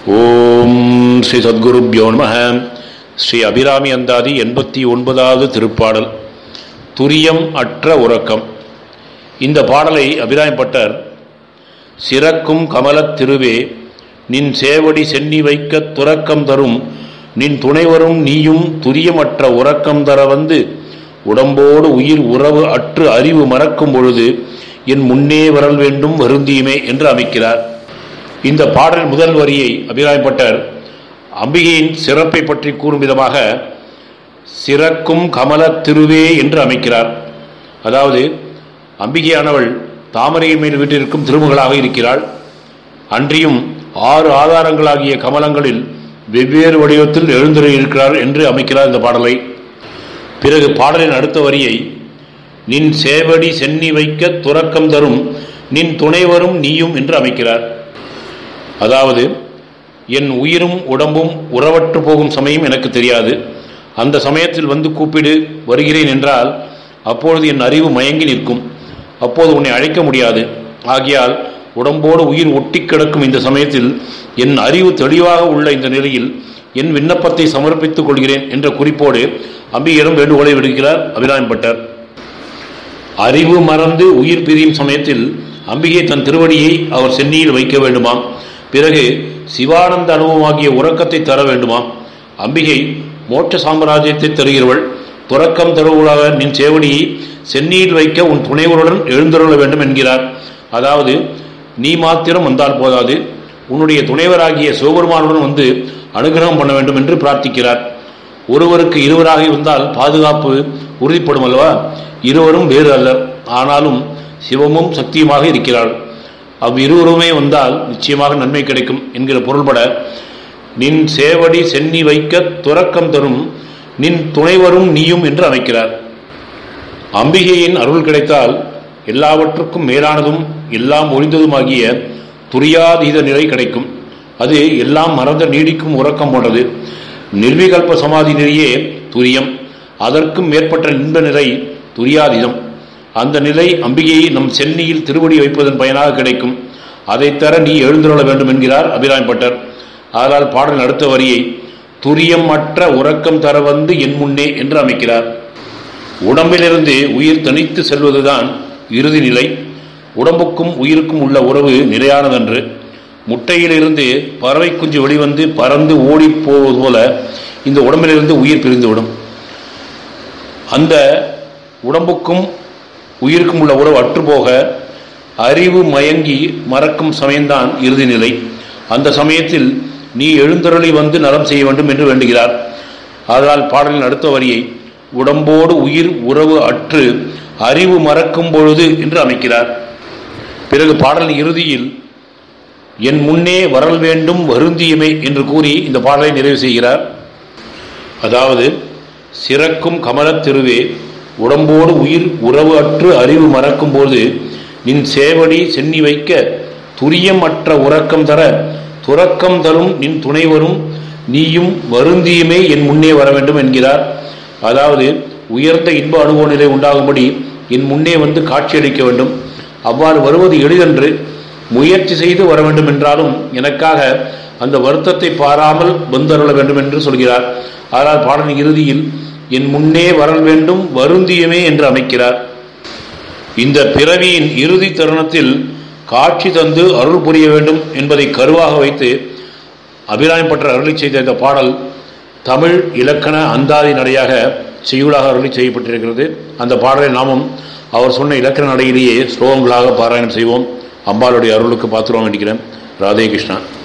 ஓம் ஸ்ரீ சத்குருப்யோ நமः. ஸ்ரீ அபிராமி அந்தாதி 89வது திருப்பாடல். துரியம் அற்ற உறக்கம். இந்த பாடலை அபிராமி பட்டர் சிறக்கும் கமலத் திருவே நின் சேவடி சென்னி வைக்க துறக்கம் தரும் நின் துணைவரும் நீயும் துரியமற்ற உறக்கம் தர வந்து உடம்போடு உயிர் உறவு அற்று அறிவு மறக்கும் பொழுது என் முன்னே வரல் வேண்டும் வருந்தியுமே என்று அமைக்கிறார். இந்த பாடல் முதல் வரியை அபிராமி பட்டர் அம்பிகையின் சிறப்பை பற்றி கூறும் விதமாக சிறக்கும் கமலத் திருவே என்று அமைக்கிறார். அதாவது அம்பிகையானவள் தாமரையின் மேல் வீட்டிற்கும் திருமகளாக இருக்கிறாள். அன்றியும் 6 ஆதாரங்களாகிய கமலங்களில் வெவ்வேறு வடிவத்தில் எழுந்திருக்கிறார் என்று அமைக்கிறார் இந்த பாடலை. பிறகு பாடலின் அடுத்த வரியை நின் சேவடி சென்னி வைக்க துறக்கம் தரும் நின் துணைவரும் நீயும் என்று அமைக்கிறார். அதாவது என் உயிரும் உடம்பும் உறவற்று போகும் சமயம் எனக்கு தெரியாது. அந்த சமயத்தில் வந்து கூப்பிடு, வருகிறேன் என்றால் அப்பொழுது என் அறிவு மயங்கி நிற்கும். அப்போது உன்னை அழைக்க முடியாது. ஆகையால் உடம்போடு உயிர் ஒட்டி கிடக்கும் இந்த சமயத்தில் என் அறிவு தெளிவாக உள்ள இந்த நிலையில் என் விண்ணப்பத்தை சமர்ப்பித்துக் கொள்கிறேன் என்ற குறிப்போடு அம்பிகையிடம் வேண்டுகோளை விடுக்கிறார் அபிராமி பட்டர். அறிவு மறந்து உயிர் பிரியும் சமயத்தில் அம்பிகை தன் திருவடியை அவர் சென்னியில் வைக்க வேண்டுமாம். பிறகு சிவானந்த அனுபவமாகிய உறக்கத்தை தர வேண்டுமாம். அம்பிகை மோட்ச சாம்ராஜ்யத்தை தருகிறவள். துறக்கம் தருவதாக நின் சேவடியை சென்னியில் வைக்க உன் துணைவருடன் எழுந்தருள வேண்டும் என்கிறார். அதாவது நீ மாத்திரம் வந்தால் போதாது, உன்னுடைய துணைவராகிய சிவபெருமானுடன் வந்து அனுகிரகம் பண்ண வேண்டும் என்று பிரார்த்திக்கிறார். ஒருவருக்கு இருவராகி வந்தால் பாதுகாப்பு உறுதிப்படும் அல்லவா? இருவரும் வேறு அல்லர், ஆனாலும் சிவமும் சக்தியுமாக இருக்கிறாள். அவ்விருவருமே வந்தால் நிச்சயமாக நன்மை கிடைக்கும் என்கிற பொருள்பட நின் சேவடி சென்னி வைக்க துறக்கம் தரும் நின் துணைவரும் நீயும் என்று அமைக்கிறார். அம்பிகையின் அருள் கிடைத்தால் எல்லாவற்றுக்கும் மேலானதும் எல்லாம் ஒழிந்ததுமாகிய துரியாதீத நிலை கிடைக்கும். அது எல்லாம் மறந்த நீடிக்கும் உறக்கம் போன்றது. நிர்விகல்ப சமாதி நிலையே துரியம். அதற்கும் மேற்பட்ட இன்ப நிலை துரியாதீதம். அந்த நிலை அம்பிகையை நம் சென்னியில் திருவடி வைப்பதன் பயனாக கிடைக்கும். அதை தர நீ எழுந்துள்ள வேண்டும் என்கிறார் அபிராமி பட்டர். ஆனால் பாடல் அடுத்த வரியை துரியம் அற்ற உறக்கம் தர வந்து என் முன்னே என்று அமைக்கிறார். உடம்பிலிருந்து உயிர் தனித்து செல்வதுதான் இறுதி நிலை. உடம்புக்கும் உயிருக்கும் உள்ள உறவு நிலையானதன்று. முட்டையிலிருந்து பறவை குஞ்சு வெளிவந்து பறந்து ஓடி போவது போல இந்த உடம்பிலிருந்து உயிர் பிரிந்துவிடும். அந்த உடம்புக்கும் உயிருக்கும் உள்ள உறவு அற்றுப்போக அறிவு மயங்கி மறக்கும் சமயம்தான் இறுதி நிலை. அந்த சமயத்தில் நீ எழுந்தருளி வந்து நலம் செய்ய வேண்டும் என்று வேண்டுகிறார். அதனால் பாடலின் அடுத்த வரியை உடம்போடு உயிர் உறவு அற்று அறிவு மறக்கும் பொழுது என்று அமைக்கிறார். பிறகு பாடலின் இறுதியில் என் முன்னே வரல் வேண்டும் வருந்தியுமே என்று கூறி இந்த பாடலை நிறைவு செய்கிறார். அதாவது சிறக்கும் கமலத் திருவே உடம்போடு உயிர் உறவு அற்று அறிவு மறக்கும் போது நின் சேவடி சென்னி வைக்க துரியம் அற்ற உறக்கம் தர துறக்கம் தரும் நின் துணைவரும் நீயும் வருந்தியுமே என் முன்னே வர வேண்டும் என்கிறார். அதாவது உயர்ந்த இன்ப அனுபவ நிலை உண்டாகும்படி என் முன்னே வந்து காட்சியளிக்க வேண்டும். அவ்வாறு வருவது எளிதென்று முயற்சி செய்து வர வேண்டும் என்றாலும் எனக்காக அந்த வருத்தத்தை பாராமல் வந்தருள வேண்டும் என்று சொல்கிறார். ஆனால் பாடலின் இறுதியில் என் முன்னே வரல் வேண்டும் வருந்தியுமே என்று அமைக்கிறார். இந்த பிறவியின் இறுதி தருணத்தில் காட்சி தந்து அருள் புரிய வேண்டும் என்பதை கருவாக வைத்து அபிராமி பட்டர் அருளி செய்த இந்த பாடல் தமிழ் இலக்கண அந்தாதி நடையாக செய்யுளாக அருளி செய்யப்பட்டிருக்கிறது. அந்த பாடலை நாமும் அவர் சொன்ன இலக்கண நடையிலேயே ஸ்லோகங்களாக பாராயணம் செய்வோம். அம்பாளுடைய அருளுக்கு பாத்திரம் வேண்டிக்கிறேன். ராதே கிருஷ்ணா.